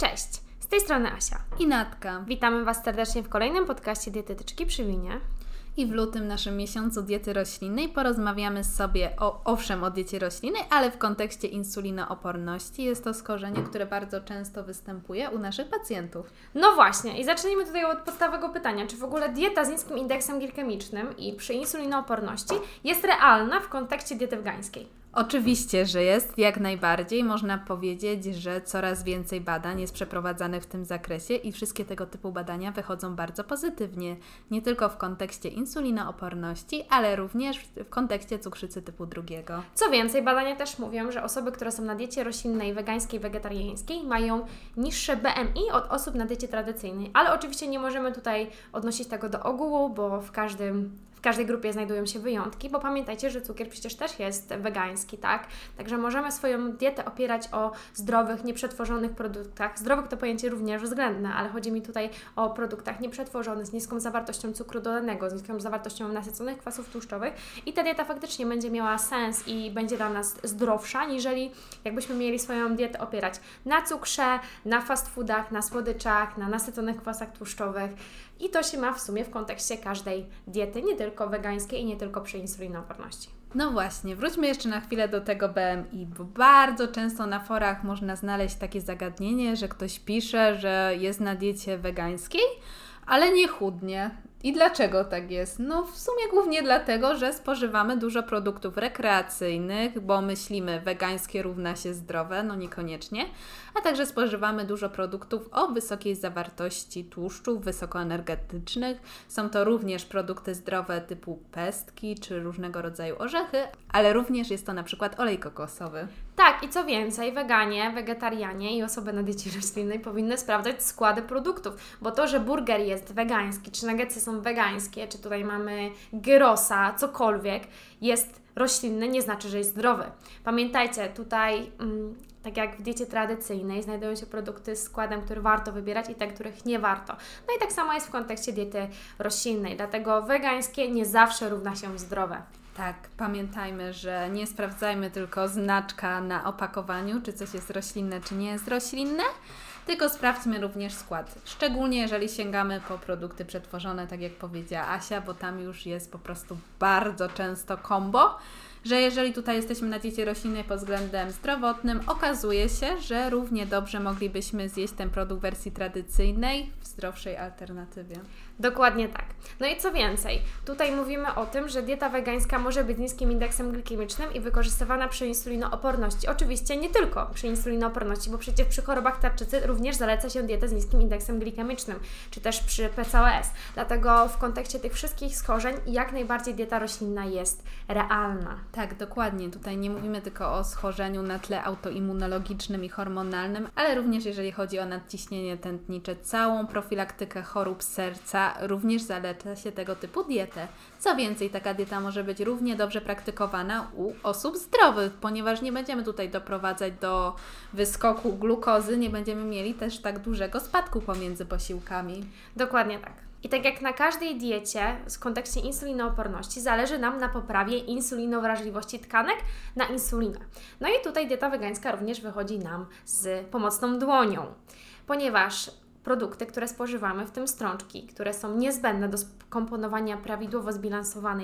Cześć, z tej strony Asia i Natka. Witamy Was serdecznie w kolejnym podcaście Dietetyczki przy Winie. I w lutym, naszym miesiącu diety roślinnej, porozmawiamy sobie owszem o diecie roślinnej, ale w kontekście insulinooporności. Jest to schorzenie, które bardzo często występuje u naszych pacjentów. No właśnie, i zacznijmy tutaj od podstawowego pytania. Czy w ogóle dieta z niskim indeksem glikemicznym i przy insulinooporności jest realna w kontekście diety wegańskiej? Oczywiście, że jest, jak najbardziej. Można powiedzieć, że coraz więcej badań jest przeprowadzanych w tym zakresie i wszystkie tego typu badania wychodzą bardzo pozytywnie. Nie tylko w kontekście insulinooporności, ale również w kontekście cukrzycy typu 2. Co więcej, badania też mówią, że osoby, które są na diecie roślinnej, wegańskiej, wegetariańskiej mają niższe BMI od osób na diecie tradycyjnej. Ale oczywiście nie możemy tutaj odnosić tego do ogółu, bo w każdej grupie znajdują się wyjątki, bo pamiętajcie, że cukier przecież też jest wegański, tak? Także możemy swoją dietę opierać o zdrowych, nieprzetworzonych produktach. Zdrowych to pojęcie również względne, ale chodzi mi tutaj o produktach nieprzetworzonych, z niską zawartością cukru dodanego, z niską zawartością nasyconych kwasów tłuszczowych i ta dieta faktycznie będzie miała sens i będzie dla nas zdrowsza, niżeli jakbyśmy mieli swoją dietę opierać na cukrze, na fast foodach, na słodyczach, na nasyconych kwasach tłuszczowych. I to się ma w sumie w kontekście każdej diety, nie tylko wegańskiej i nie tylko przy insulinooporności. No właśnie, wróćmy jeszcze na chwilę do tego BMI, bo bardzo często na forach można znaleźć takie zagadnienie, że ktoś pisze, że jest na diecie wegańskiej, ale nie chudnie. I dlaczego tak jest? No w sumie głównie dlatego, że spożywamy dużo produktów rekreacyjnych, bo myślimy wegańskie równa się zdrowe, no niekoniecznie, a także spożywamy dużo produktów o wysokiej zawartości tłuszczów wysokoenergetycznych. Są to również produkty zdrowe typu pestki czy różnego rodzaju orzechy, ale również jest to na przykład olej kokosowy. Tak, i co więcej, weganie, wegetarianie i osoby na diecie roślinnej powinny sprawdzać składy produktów, bo to, że burger jest wegański, czy nuggetsy są wegańskie, czy tutaj mamy gyrosa, cokolwiek, jest roślinny, nie znaczy, że jest zdrowy. Pamiętajcie, tutaj tak jak w diecie tradycyjnej znajdują się produkty z składem, który warto wybierać i te, których nie warto. No i tak samo jest w kontekście diety roślinnej, dlatego wegańskie nie zawsze równa się zdrowe. Tak, pamiętajmy, że nie sprawdzajmy tylko znaczka na opakowaniu, czy coś jest roślinne, czy nie jest roślinne, tylko sprawdźmy również skład. Szczególnie jeżeli sięgamy po produkty przetworzone, tak jak powiedziała Asia, bo tam już jest po prostu bardzo często kombo, że jeżeli tutaj jesteśmy na diecie roślinnej pod względem zdrowotnym, okazuje się, że równie dobrze moglibyśmy zjeść ten produkt w wersji tradycyjnej w zdrowszej alternatywie. Dokładnie tak. No i co więcej, tutaj mówimy o tym, że dieta wegańska może być z niskim indeksem glikemicznym i wykorzystywana przy insulinooporności. Oczywiście nie tylko przy insulinooporności, bo przecież przy chorobach tarczycy również zaleca się dietę z niskim indeksem glikemicznym, czy też przy PCOS. Dlatego w kontekście tych wszystkich schorzeń jak najbardziej dieta roślinna jest realna. Tak, dokładnie. Tutaj nie mówimy tylko o schorzeniu na tle autoimmunologicznym i hormonalnym, ale również jeżeli chodzi o nadciśnienie tętnicze, całą profilaktykę chorób serca, również zaleca się tego typu dietę. Co więcej, taka dieta może być równie dobrze praktykowana u osób zdrowych, ponieważ nie będziemy tutaj doprowadzać do wyskoku glukozy, nie będziemy mieli też tak dużego spadku pomiędzy posiłkami. Dokładnie tak. I tak jak na każdej diecie w kontekście insulinooporności zależy nam na poprawie insulinowrażliwości tkanek na insulinę. No i tutaj dieta wegańska również wychodzi nam z pomocną dłonią, ponieważ produkty, które spożywamy, w tym strączki, które są niezbędne do skomponowania prawidłowo zbilansowanej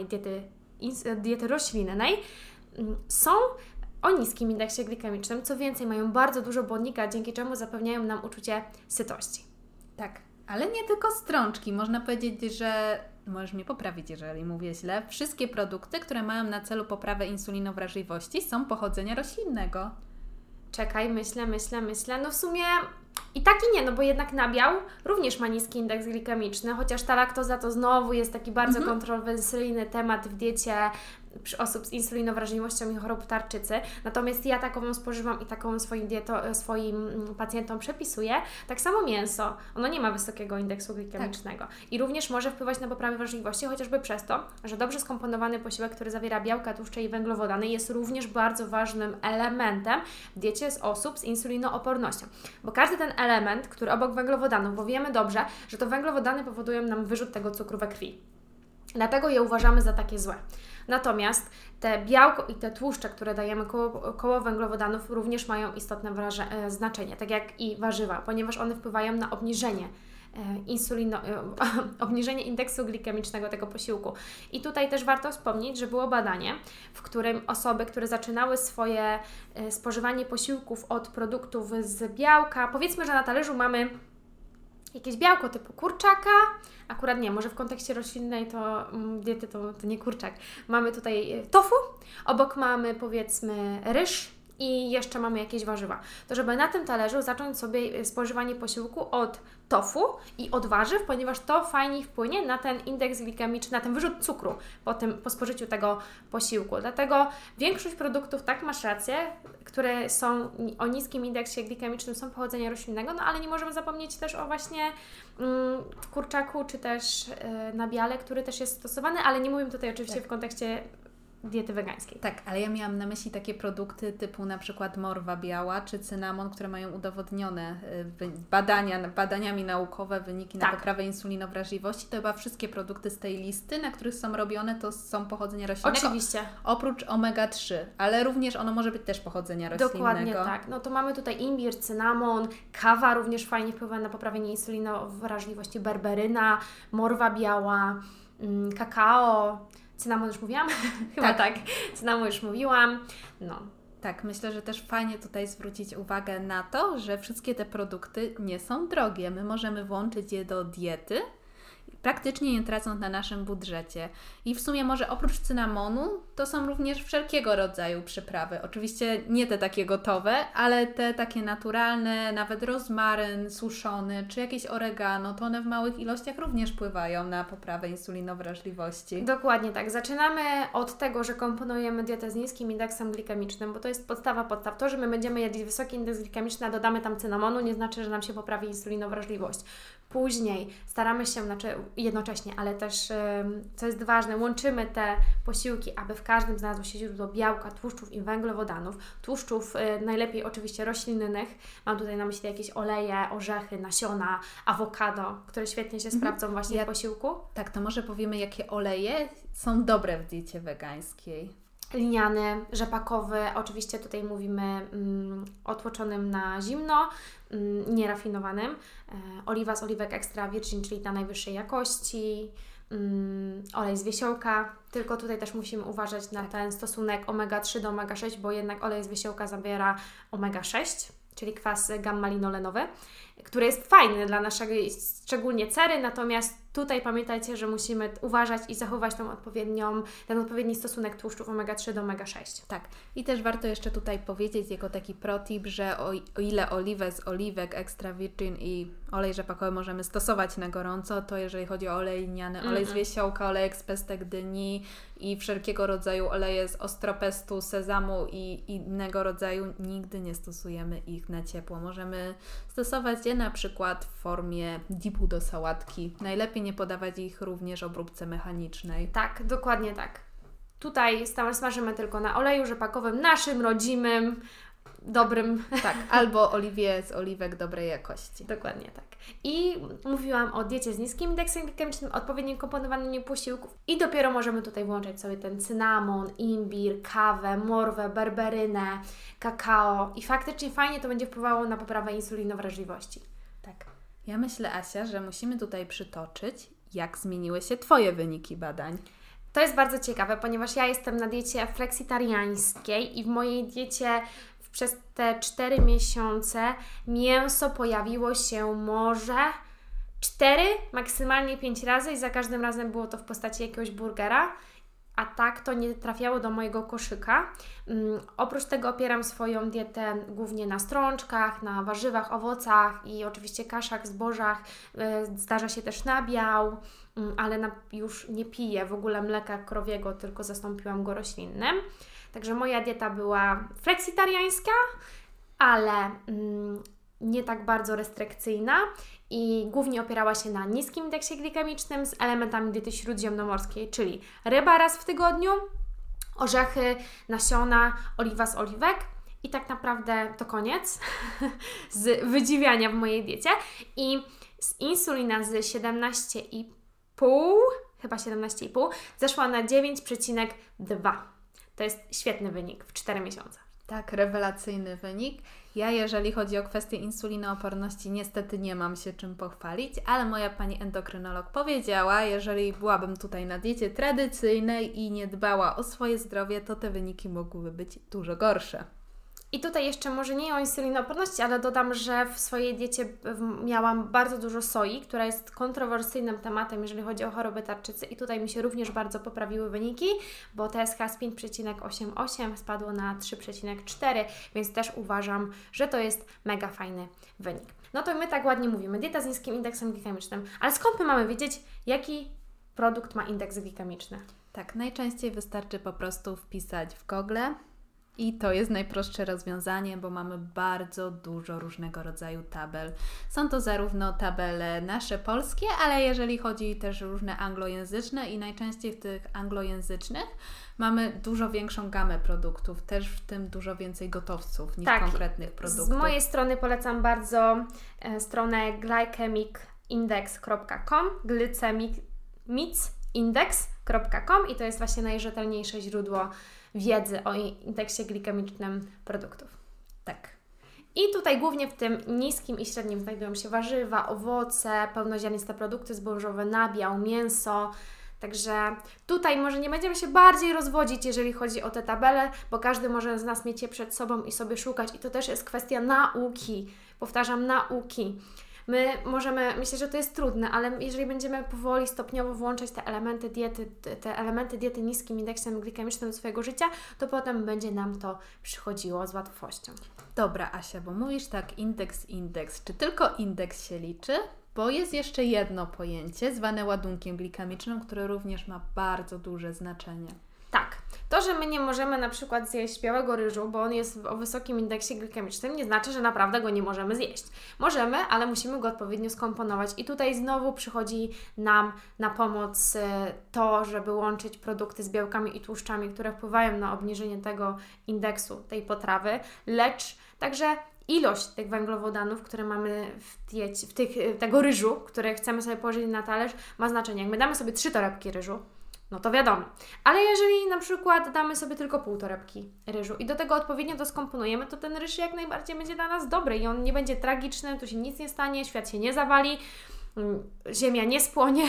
diety roślinnej, są o niskim indeksie glikemicznym. Co więcej, mają bardzo dużo błonnika, dzięki czemu zapewniają nam uczucie sytości. Tak, ale nie tylko strączki. Można powiedzieć, że możesz mnie poprawić, jeżeli mówię źle. Wszystkie produkty, które mają na celu poprawę insulinowrażliwości, są pochodzenia roślinnego. Czekaj, myślę. No w sumie i tak i nie, no bo jednak nabiał również ma niski indeks glikemiczny, chociaż ta laktoza to znowu jest taki bardzo kontrowersyjny temat w diecie przy osób z insulinowrażliwością i chorób tarczycy. Natomiast ja takową spożywam i taką swoim pacjentom przepisuję. Tak samo mięso, ono nie ma wysokiego indeksu glikemicznego i również może wpływać na poprawę wrażliwości, chociażby przez to, że dobrze skomponowany posiłek, który zawiera białka, tłuszcze i węglowodany, jest również bardzo ważnym elementem w diecie z osób z insulinoopornością. Bo każdy ten element, który obok węglowodanów, bo wiemy dobrze, że to węglowodany powodują nam wyrzut tego cukru we krwi. Dlatego je uważamy za takie złe. Natomiast te białko i te tłuszcze, które dajemy koło węglowodanów, również mają istotne znaczenie, tak jak i warzywa, ponieważ one wpływają na obniżenie obniżenie indeksu glikemicznego tego posiłku. I tutaj też warto wspomnieć, że było badanie, w którym osoby, które zaczynały swoje spożywanie posiłków od produktów z białka, powiedzmy, że na talerzu mamy jakieś białko typu kurczaka, akurat nie, może w kontekście roślinnej diety to nie kurczak. Mamy tutaj tofu, obok mamy powiedzmy ryż i jeszcze mamy jakieś warzywa. To żeby na tym talerzu zacząć sobie spożywanie posiłku od tofu i od warzyw, ponieważ to fajnie wpłynie na ten indeks glikemiczny, na ten wyrzut cukru po spożyciu tego posiłku. Dlatego większość produktów, tak masz rację, które są o niskim indeksie glikemicznym, są pochodzenia roślinnego, no ale nie możemy zapomnieć też o właśnie kurczaku, czy też nabiale, który też jest stosowany, ale nie mówimy tutaj oczywiście w kontekście diety wegańskiej. Tak, ale ja miałam na myśli takie produkty typu na przykład morwa biała czy cynamon, które mają udowodnione badaniami naukowe wyniki na poprawę insulinowrażliwości. To chyba wszystkie produkty z tej listy, na których są robione, to są pochodzenia roślinnego. Oczywiście. Oprócz omega-3, ale również ono może być też pochodzenia roślinnego. Dokładnie tak. No to mamy tutaj imbir, cynamon, kawa również fajnie wpływa na poprawienie insulinowrażliwości, berberyna, morwa biała, kakao. Cynamon już mówiłam? Chyba tak. Cynamon już mówiłam. No. Tak, myślę, że też fajnie tutaj zwrócić uwagę na to, że wszystkie te produkty nie są drogie. My możemy włączyć je do diety, praktycznie nie tracąc na naszym budżecie. I w sumie może oprócz cynamonu to są również wszelkiego rodzaju przyprawy. Oczywiście nie te takie gotowe, ale te takie naturalne, nawet rozmaryn suszony, czy jakieś oregano, to one w małych ilościach również wpływają na poprawę insulinowrażliwości. Dokładnie tak. Zaczynamy od tego, że komponujemy dietę z niskim indeksem glikemicznym, bo to jest podstawa podstaw. To, że my będziemy jedli wysoki indeks glikemiczny, a dodamy tam cynamonu, nie znaczy, że nam się poprawi insulinowrażliwość. Później staramy się, jednocześnie, ale też, co jest ważne, łączymy te posiłki, aby w każdym znalazło się źródło białka, tłuszczów i węglowodanów. Tłuszczów najlepiej oczywiście roślinnych. Mam tutaj na myśli jakieś oleje, orzechy, nasiona, awokado, które świetnie się sprawdzą właśnie w posiłku. Tak, to może powiemy, jakie oleje są dobre w diecie wegańskiej. Lniany, rzepakowy, oczywiście tutaj mówimy otłoczonym na zimno, nierafinowanym, oliwa z oliwek extra virgin, czyli na najwyższej jakości, olej z wiesiołka, tylko tutaj też musimy uważać na ten stosunek omega-3 do omega-6, bo jednak olej z wiesiołka zawiera omega-6, czyli kwas gamma-linolenowy, który jest fajny dla naszego, szczególnie cery, natomiast tutaj pamiętajcie, że musimy uważać i zachować ten odpowiedni stosunek tłuszczów omega-3 do omega-6. Tak. I też warto jeszcze tutaj powiedzieć jako taki protip, że o ile oliwę z oliwek extra virgin i olej rzepakowy możemy stosować na gorąco, to jeżeli chodzi o olej lniany, olej z wiesiołka, olej z pestek dyni i wszelkiego rodzaju oleje z ostropestu, sezamu i innego rodzaju, nigdy nie stosujemy ich na ciepło. Możemy stosować je na przykład w formie dipu do sałatki. Najlepiej nie podawać ich również obróbce mechanicznej. Tak, dokładnie tak. Tutaj smażymy tylko na oleju rzepakowym, naszym rodzimym, dobrym. Tak, albo oliwie z oliwek dobrej jakości. Dokładnie tak. I mówiłam o diecie z niskim indeksem glikemicznym, odpowiednim komponowaniu posiłków i dopiero możemy tutaj włączać sobie ten cynamon, imbir, kawę, morwę, berberynę, kakao i faktycznie fajnie to będzie wpływało na poprawę insulinowrażliwości. Tak. Ja myślę, Asia, że musimy tutaj przytoczyć, jak zmieniły się Twoje wyniki badań. To jest bardzo ciekawe, ponieważ ja jestem na diecie fleksitariańskiej i w mojej diecie przez te 4 miesiące mięso pojawiło się może 4, maksymalnie 5 razy i za każdym razem było to w postaci jakiegoś burgera, a tak to nie trafiało do mojego koszyka. Oprócz tego opieram swoją dietę głównie na strączkach, na warzywach, owocach i oczywiście kaszach, zbożach. Zdarza się też nabiał, ale już nie piję w ogóle mleka krowiego, tylko zastąpiłam go roślinnym. Także moja dieta była fleksitariańska, ale nie tak bardzo restrykcyjna i głównie opierała się na niskim indeksie glikemicznym z elementami diety śródziemnomorskiej, czyli ryba raz w tygodniu, orzechy, nasiona, oliwa z oliwek i tak naprawdę to koniec z wydziwiania w mojej diecie i z insulina z 17,5 chyba 17,5, zeszła na 9,2. To jest świetny wynik w 4 miesiące. Tak, rewelacyjny wynik. Ja, jeżeli chodzi o kwestię insulinooporności, niestety nie mam się czym pochwalić, ale moja pani endokrynolog powiedziała, jeżeli byłabym tutaj na diecie tradycyjnej i nie dbała o swoje zdrowie, to te wyniki mogłyby być dużo gorsze. I tutaj jeszcze może nie o insulinooporności, ale dodam, że w swojej diecie miałam bardzo dużo soi, która jest kontrowersyjnym tematem, jeżeli chodzi o chorobę tarczycy i tutaj mi się również bardzo poprawiły wyniki, bo TSH z 5,88 spadło na 3,4, więc też uważam, że to jest mega fajny wynik. No to my tak ładnie mówimy, dieta z niskim indeksem glikemicznym, ale skąd my mamy wiedzieć, jaki produkt ma indeks glikemiczny? Tak, najczęściej wystarczy po prostu wpisać w Google. I to jest najprostsze rozwiązanie, bo mamy bardzo dużo różnego rodzaju tabel. Są to zarówno tabele nasze polskie, ale jeżeli chodzi też różne anglojęzyczne i najczęściej w tych anglojęzycznych mamy dużo większą gamę produktów, też w tym dużo więcej gotowców niż konkretnych produktów. Z mojej strony polecam bardzo stronę glycemicindex.com, glycemicindex.com i to jest właśnie najrzetelniejsze źródło wiedzy o indeksie glikemicznym produktów. Tak. I tutaj głównie w tym niskim i średnim znajdują się warzywa, owoce, pełnoziarniste produkty zbożowe, nabiał, mięso. Także tutaj może nie będziemy się bardziej rozwodzić, jeżeli chodzi o te tabele, bo każdy może z nas mieć je przed sobą i sobie szukać. I to też jest kwestia nauki. Powtarzam, nauki. My możemy, myślę, że to jest trudne, ale jeżeli będziemy powoli, stopniowo włączać te elementy diety niskim indeksem glikemicznym do swojego życia, to potem będzie nam to przychodziło z łatwością. Dobra, Asia, bo mówisz tak indeks. Czy tylko indeks się liczy? Bo jest jeszcze jedno pojęcie zwane ładunkiem glikemicznym, które również ma bardzo duże znaczenie. Tak. To, że my nie możemy na przykład zjeść białego ryżu, bo on jest o wysokim indeksie glikemicznym, nie znaczy, że naprawdę go nie możemy zjeść. Możemy, ale musimy go odpowiednio skomponować. I tutaj znowu przychodzi nam na pomoc to, żeby łączyć produkty z białkami i tłuszczami, które wpływają na obniżenie tego indeksu, tej potrawy, lecz także ilość tych węglowodanów, które mamy w diecie, tego ryżu, które chcemy sobie położyć na talerz, ma znaczenie. Jak my damy sobie 3 torebki ryżu, no to wiadomo. Ale jeżeli na przykład damy sobie tylko pół torebki ryżu i do tego odpowiednio to skomponujemy, to ten ryż jak najbardziej będzie dla nas dobry i on nie będzie tragiczny, tu się nic nie stanie, świat się nie zawali, ziemia nie spłonie,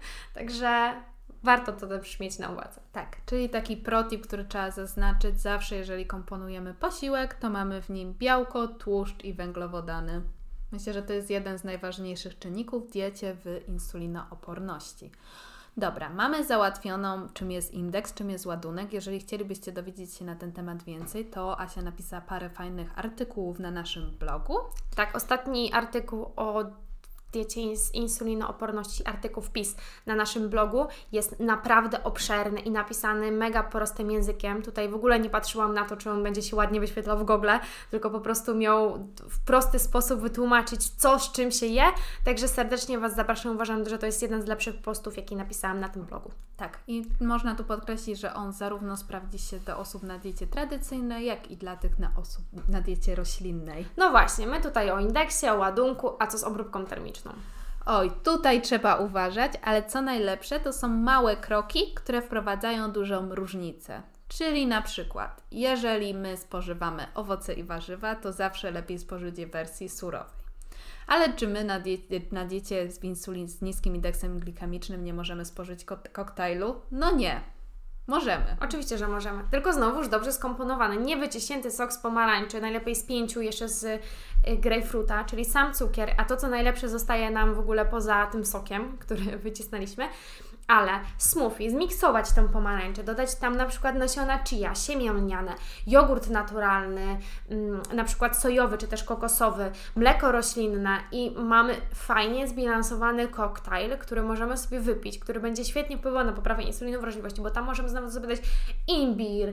także warto to też mieć na uwadze. Tak, czyli taki protip, który trzeba zaznaczyć zawsze, jeżeli komponujemy posiłek, to mamy w nim białko, tłuszcz i węglowodany. Myślę, że to jest jeden z najważniejszych czynników w diecie w insulinooporności. Dobra, mamy załatwioną, czym jest indeks, czym jest ładunek. Jeżeli chcielibyście dowiedzieć się na ten temat więcej, to Asia napisała parę fajnych artykułów na naszym blogu. Tak, ostatni artykuł o diecie z insulinooporności, artykuł wpis na naszym blogu jest naprawdę obszerny i napisany mega prostym językiem. Tutaj w ogóle nie patrzyłam na to, czy on będzie się ładnie wyświetlał w Google, tylko po prostu miał w prosty sposób wytłumaczyć, co z czym się je. Także serdecznie Was zapraszam. Uważam, że to jest jeden z lepszych postów, jaki napisałam na tym blogu. Tak, i można tu podkreślić, że on zarówno sprawdzi się do osób na diecie tradycyjnej, jak i dla tych osób na diecie roślinnej. No właśnie, my tutaj o indeksie, o ładunku, a co z obróbką termiczną? Oj, tutaj trzeba uważać, ale co najlepsze, to są małe kroki, które wprowadzają dużą różnicę. Czyli na przykład, jeżeli my spożywamy owoce i warzywa, to zawsze lepiej spożyć je w wersji surowej. Ale czy my na diecie z niskim indeksem glikemicznym nie możemy spożyć koktajlu? No nie. Możemy. Oczywiście, że możemy. Tylko znowuż dobrze skomponowany. Nie wyciśnięty sok z pomarańczy, najlepiej z 5 jeszcze z grejpfruta, czyli sam cukier, a to co najlepsze zostaje nam w ogóle poza tym sokiem, który wycisnęliśmy. Ale smoothie, zmiksować tą pomarańczę, dodać tam na przykład nasiona chia, siemię lniane, jogurt naturalny, na przykład sojowy czy też kokosowy, mleko roślinne i mamy fajnie zbilansowany koktajl, który możemy sobie wypić, który będzie świetnie wpływał na poprawę insulinowrażliwości, bo tam możemy znowu sobie dać imbir,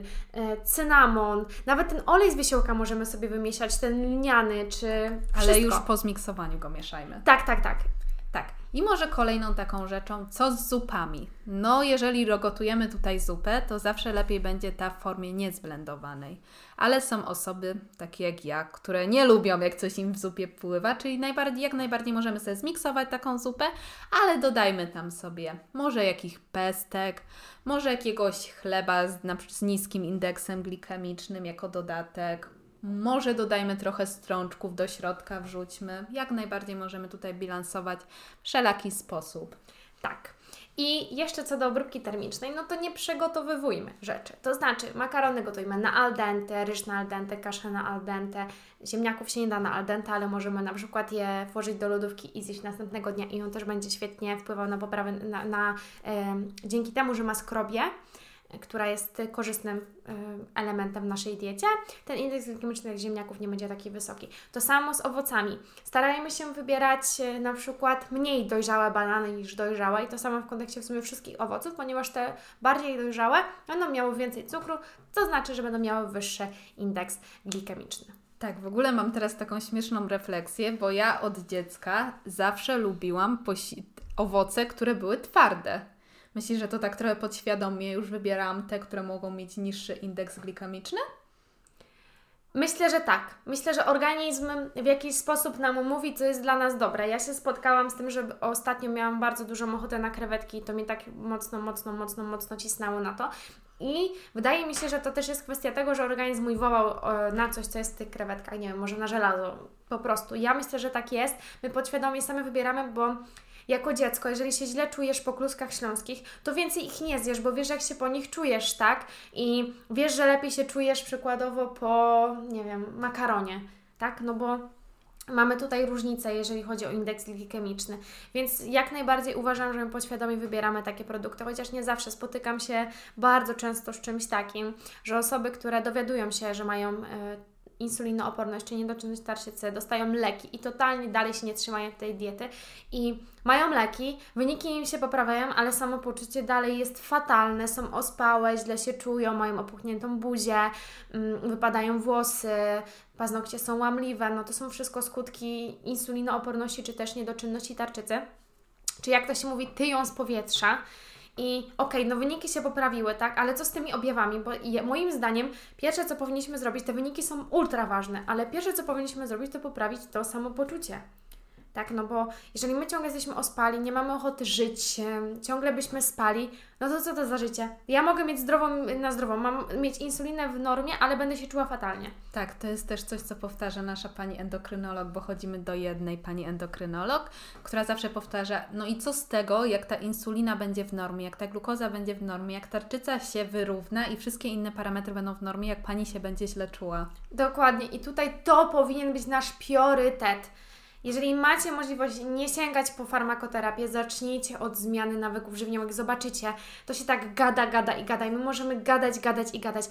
cynamon, nawet ten olej z wiesiołka możemy sobie wymieszać, ten lniany czy wszystko. Ale już po zmiksowaniu go mieszajmy. Tak. Tak. I może kolejną taką rzeczą, co z zupami? No, jeżeli gotujemy tutaj zupę, to zawsze lepiej będzie ta w formie niezblendowanej. Ale są osoby, takie jak ja, które nie lubią, jak coś im w zupie pływa, czyli jak najbardziej możemy sobie zmiksować taką zupę, ale dodajmy tam sobie może jakichś pestek, może jakiegoś chleba z niskim indeksem glikemicznym jako dodatek. Może dodajmy trochę strączków do środka, wrzućmy. Jak najbardziej możemy tutaj bilansować w wszelaki sposób. Tak. I jeszcze co do obróbki termicznej, no to nie przygotowywujmy rzeczy. To znaczy makarony gotujmy na al dente, ryż na al dente, kaszę na al dente. Ziemniaków się nie da na al dente, ale możemy na przykład je włożyć do lodówki i zjeść następnego dnia i on też będzie świetnie wpływał na poprawę, dzięki temu, że ma skrobię, która jest korzystnym elementem w naszej diecie, ten indeks glikemiczny jak ziemniaków nie będzie taki wysoki. To samo z owocami. Starajmy się wybierać na przykład mniej dojrzałe banany niż dojrzałe i to samo w kontekście w sumie wszystkich owoców, ponieważ te bardziej dojrzałe będą miały więcej cukru, co znaczy, że będą miały wyższy indeks glikemiczny. Tak, w ogóle mam teraz taką śmieszną refleksję, bo ja od dziecka zawsze lubiłam owoce, które były twarde. Myślisz, że to tak trochę podświadomie już wybierałam te, które mogą mieć niższy indeks glikemiczny? Myślę, że tak. Myślę, że organizm w jakiś sposób nam mówi, co jest dla nas dobre. Ja się spotkałam z tym, że ostatnio miałam bardzo dużą ochotę na krewetki i to mi tak mocno cisnęło na to. I wydaje mi się, że to też jest kwestia tego, że organizm mój wołał na coś, co jest w tych krewetkach, nie wiem, może na żelazo, po prostu. Ja myślę, że tak jest. My podświadomie same wybieramy, bo jako dziecko, jeżeli się źle czujesz po kluskach śląskich, to więcej ich nie zjesz, bo wiesz, jak się po nich czujesz, tak? I wiesz, że lepiej się czujesz przykładowo po, nie wiem, makaronie, tak? No bo mamy tutaj różnicę, jeżeli chodzi o indeks glikemiczny, więc jak najbardziej uważam, że my podświadomie wybieramy takie produkty, chociaż nie zawsze spotykam się bardzo często z czymś takim, że osoby, które dowiadują się, że mają insulinooporność czy niedoczynność tarczycy, dostają leki i totalnie dalej się nie trzymają tej diety i mają leki, wyniki im się poprawiają, ale samopoczucie dalej jest fatalne, są ospałe, źle się czują, mają opuchniętą buzię, wypadają włosy, paznokcie są łamliwe, no to są wszystko skutki insulinooporności czy też niedoczynności tarczycy, czy jak to się mówi, tyją z powietrza. I okej, no wyniki się poprawiły, tak, ale co z tymi objawami? Bo moim zdaniem pierwsze, co powinniśmy zrobić, te wyniki są ultra ważne, ale pierwsze, co powinniśmy zrobić, to poprawić to samopoczucie. Tak, no bo jeżeli my ciągle jesteśmy ospali, nie mamy ochoty żyć, ciągle byśmy spali, no to co to za życie? Ja mogę mieć zdrową, mam mieć insulinę w normie, ale będę się czuła fatalnie. Tak, to jest też coś, co powtarza nasza pani endokrynolog, bo chodzimy do jednej pani endokrynolog, która zawsze powtarza, no i co z tego, jak ta insulina będzie w normie, jak ta glukoza będzie w normie, jak tarczyca się wyrówna i wszystkie inne parametry będą w normie, jak pani się będzie źle czuła. Dokładnie i tutaj to powinien być nasz priorytet. Jeżeli macie możliwość nie sięgać po farmakoterapię, zacznijcie od zmiany nawyków żywieniowych. Zobaczycie, to się tak gada i my możemy gadać.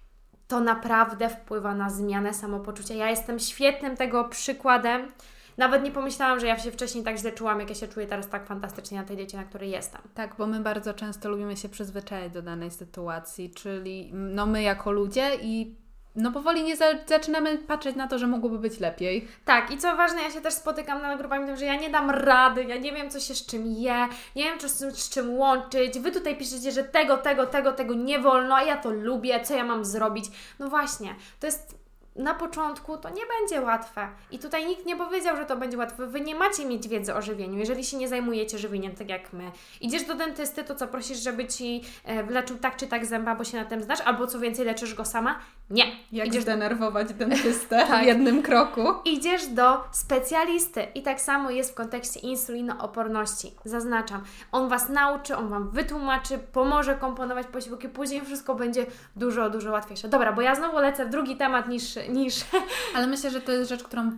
To naprawdę wpływa na zmianę samopoczucia. Ja jestem świetnym tego przykładem. Nawet nie pomyślałam, że ja się wcześniej tak źle czułam, jak ja się czuję teraz tak fantastycznie na tej diecie, na której jestem. Tak, bo my bardzo często lubimy się przyzwyczaić do danej sytuacji, czyli no my jako ludzie i no powoli nie zaczynamy patrzeć na to, że mogłoby być lepiej. Tak, i co ważne, ja się też spotykam na grupami tym, że ja nie dam rady, ja nie wiem, co się z czym je, nie wiem, co z czym łączyć. Wy tutaj piszecie, że tego nie wolno, a ja to lubię, co ja mam zrobić. No właśnie, to jest na początku to nie będzie łatwe. I tutaj nikt nie powiedział, że to będzie łatwe. Wy nie macie mieć wiedzy o żywieniu, jeżeli się nie zajmujecie żywieniem tak jak my. Idziesz do dentysty, to co, prosisz, żeby Ci leczył tak czy tak zęba, bo się na tym znasz? Albo co więcej, leczysz go sama? Nie. Jak zdenerwować dentystę w jednym kroku? Idziesz do specjalisty. I tak samo jest w kontekście insulinooporności. Zaznaczam. On Was nauczy, on Wam wytłumaczy, pomoże komponować posiłki, później wszystko będzie dużo łatwiejsze. Dobra, bo ja znowu lecę w drugi temat niż... Ale myślę, że to jest rzecz, którą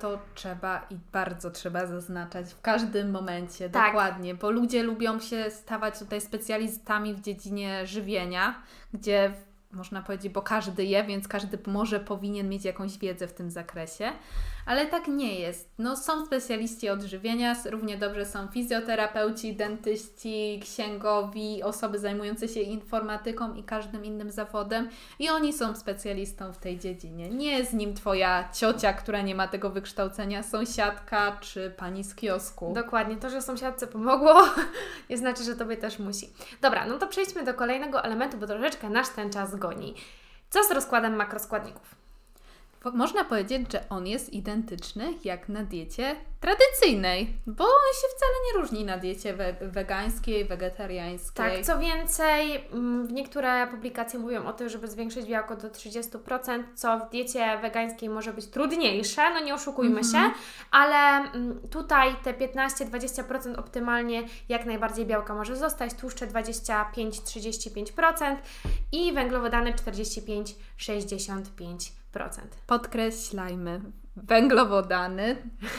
bardzo trzeba zaznaczać w każdym momencie, tak. Dokładnie, bo ludzie lubią się stawać tutaj specjalistami w dziedzinie żywienia, gdzie można powiedzieć, bo każdy je, więc każdy powinien mieć jakąś wiedzę w tym zakresie, ale tak nie jest. No, są specjaliści odżywienia, równie dobrze są fizjoterapeuci, dentyści, księgowi, osoby zajmujące się informatyką i każdym innym zawodem i oni są specjalistą w tej dziedzinie. Nie jest nim Twoja ciocia, która nie ma tego wykształcenia, sąsiadka czy pani z kiosku. Dokładnie, to, że sąsiadce pomogło, nie znaczy, że Tobie też musi. Dobra, no to przejdźmy do kolejnego elementu, bo troszeczkę nasz ten czas goni. Co z rozkładem makroskładników? Można powiedzieć, że on jest identyczny jak na diecie tradycyjnej, bo on się wcale nie różni na diecie wegańskiej, wegetariańskiej. Tak, co więcej, niektóre publikacje mówią o tym, żeby zwiększyć białko do 30%, co w diecie wegańskiej może być trudniejsze, no nie oszukujmy się, ale tutaj te 15-20% optymalnie jak najbardziej białka może zostać, tłuszcze 25-35% i węglowodany 45-65%. Podkreślajmy, węglowodany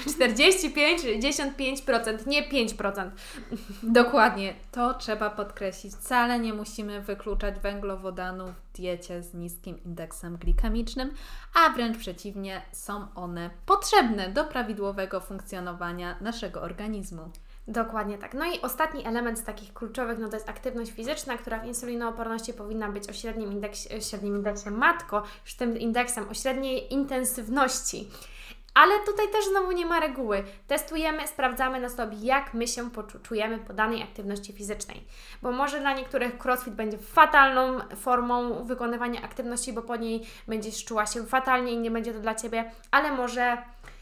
45-65%, nie 5%. Dokładnie, to trzeba podkreślić. Wcale nie musimy wykluczać węglowodanów w diecie z niskim indeksem glikemicznym, a wręcz przeciwnie, są one potrzebne do prawidłowego funkcjonowania naszego organizmu. Dokładnie tak. No i ostatni element z takich kluczowych, no to jest aktywność fizyczna, która w insulinooporności powinna być o średnim indeksie matko, z tym indeksem o średniej intensywności. Ale tutaj też znowu nie ma reguły. Testujemy, sprawdzamy na sobie, jak my się czujemy po danej aktywności fizycznej. Bo może dla niektórych crossfit będzie fatalną formą wykonywania aktywności, bo po niej będziesz czuła się fatalnie i nie będzie to dla Ciebie, ale może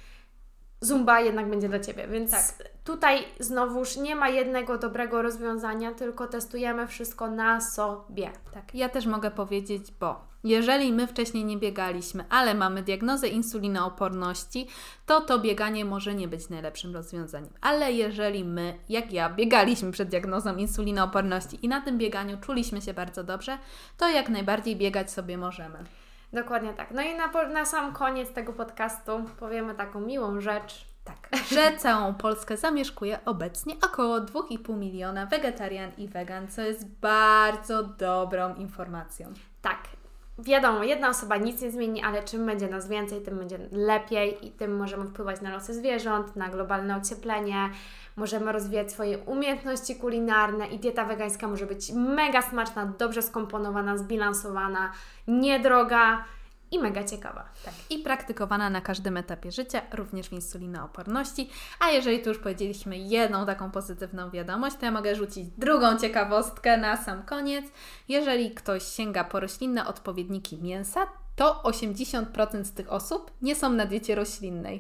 zumba jednak będzie dla Ciebie, więc tak. Tutaj znowuż nie ma jednego dobrego rozwiązania, tylko testujemy wszystko na sobie. Tak, ja też mogę powiedzieć, bo jeżeli my wcześniej nie biegaliśmy, ale mamy diagnozę insulinooporności, to bieganie może nie być najlepszym rozwiązaniem. Ale jeżeli my, jak ja, biegaliśmy przed diagnozą insulinooporności i na tym bieganiu czuliśmy się bardzo dobrze, to jak najbardziej biegać sobie możemy. Dokładnie tak. No i na sam koniec tego podcastu powiemy taką miłą rzecz. Tak, że całą Polskę zamieszkuje obecnie około 2,5 miliona wegetarian i wegan, co jest bardzo dobrą informacją. Tak. Wiadomo, jedna osoba nic nie zmieni, ale czym będzie nas więcej, tym będzie lepiej i tym możemy wpływać na losy zwierząt, na globalne ocieplenie, możemy rozwijać swoje umiejętności kulinarne i dieta wegańska może być mega smaczna, dobrze skomponowana, zbilansowana, niedroga i mega ciekawa. Tak. I praktykowana na każdym etapie życia, również w insulinooporności. A jeżeli tu już powiedzieliśmy jedną taką pozytywną wiadomość, to ja mogę rzucić drugą ciekawostkę na sam koniec. Jeżeli ktoś sięga po roślinne odpowiedniki mięsa, to 80% z tych osób nie są na diecie roślinnej.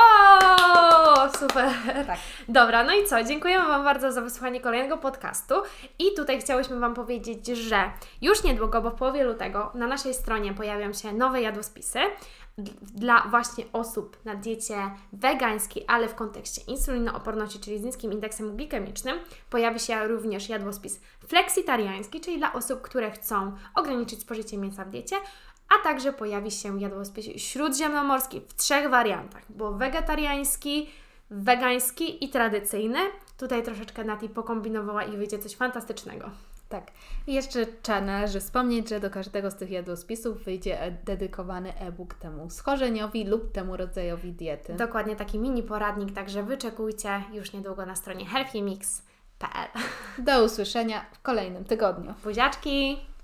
Wow, super! Tak. Dobra, no i co? Dziękujemy Wam bardzo za wysłuchanie kolejnego podcastu i tutaj chciałyśmy Wam powiedzieć, że już niedługo, bo w połowie lutego na naszej stronie pojawią się nowe jadłospisy dla właśnie osób na diecie wegańskiej, ale w kontekście insulinooporności, czyli z niskim indeksem glikemicznym. Pojawi się również jadłospis fleksitariański, czyli dla osób, które chcą ograniczyć spożycie mięsa w diecie, a także pojawi się jadłospis śródziemnomorski w 3 wariantach, bo wegetariański, wegański i tradycyjny. Tutaj troszeczkę Nati pokombinowała i wyjdzie coś fantastycznego. Tak. I jeszcze należy wspomnieć, że do każdego z tych jadłospisów wyjdzie dedykowany e-book temu schorzeniowi lub temu rodzajowi diety. Dokładnie, taki mini poradnik, także wyczekujcie już niedługo na stronie healthymix.pl. Do usłyszenia w kolejnym tygodniu. Buziaczki!